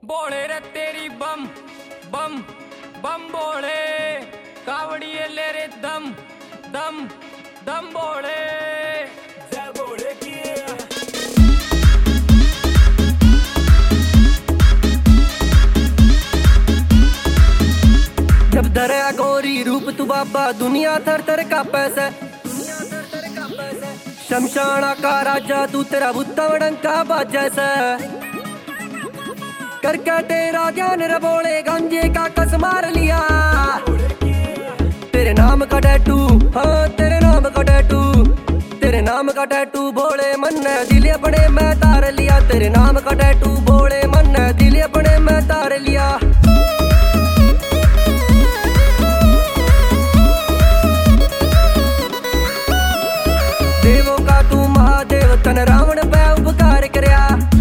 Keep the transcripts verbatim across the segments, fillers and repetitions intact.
बोले रे तेरी बम बम बम बोले कावड़िए ले रे दम दम दम बोले जय बोले की जब दरिया गोरी रूप तू बाबा दुनिया थर थर का पैसा शमशाना का राजा तू तेरा बुत्ता वड़ंका बाजा सा करके तेरा ध्यान रे बोले गांजे का कस मार लिया तेरे नाम का टैटू हाँ तेरे नाम का टैटू तेरे नाम का टैटू बोले मन दिल अपने मैं तार लिया तेरे नाम का टैटू बोले मन दिल अपने मैं तार लिया देवों का तू महादेव तन रावण पे उपकार करया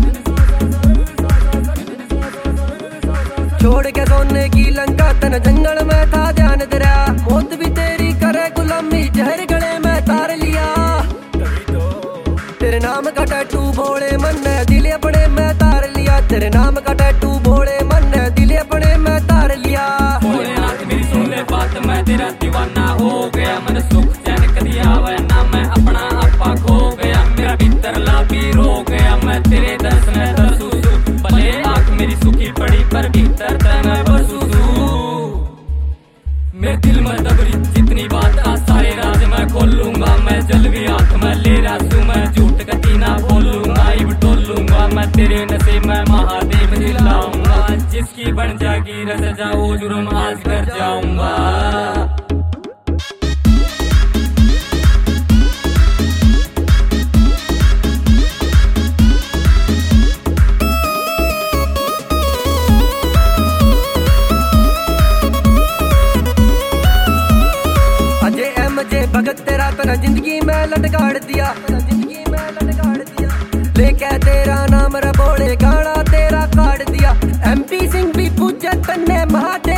छोड़ के सोने की लंका तन जंगल में था ध्यान तेरा मौत भी तेरी करे गुलामी जहर गले में तार लिया तेरे नाम का टैटू भोले मन दिल अपने में तार लिया तेरे नाम का टैटू भोले मन दिल अपने में तार लिया भोलेनाथ मेरी सुन ले बात मैं तेरा दीवाना हो गया मन सुख चैन कदी आवे ना मैं अपना आपा खो गया मेरा भीतर लाभी रो गया मैं तेरे दर्शन तरसू भले आँख मेरी सुखी पड़ी पर भीतर मैं बरसू मेरे दिल में दबरी जितनी बात आ सारे राज मैं खोलूंगा मैं जलवी आंख में ले रासू मैं झूठ कती ना बोलूंगा इब टोलूंगा मैं तेरे नशे में महादेव दिलाऊंगा जिसकी बन जागी रस जाओ जुर्म आज कर जाऊंगा भगत तेरा तना जिंदगी में लटकाड़ दिया जिंदगी में लटकाड़ दिया लेके तेरा नाम रे बोले गाना तेरा काट दिया एमपी सिंह भी पूछे तन्ने महादेव